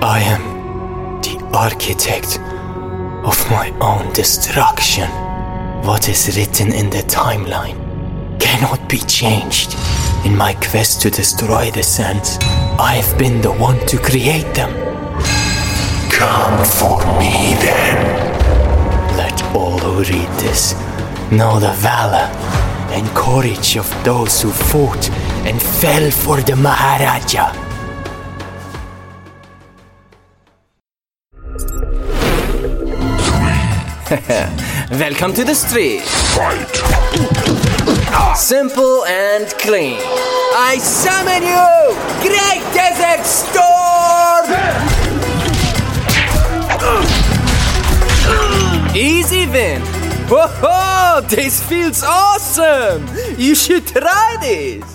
I am the architect of my own destruction. What is written in the timeline cannot be changed. In my quest to destroy the sands, I have been the one to create them. Come for me then. Let all who read this know the valor and courage of those who fought and fell for the Maharaja. Welcome to the street. Fight. Simple and clean. I summon you, Great Desert Storm! Easy win. Whoa, this feels awesome. You should try this.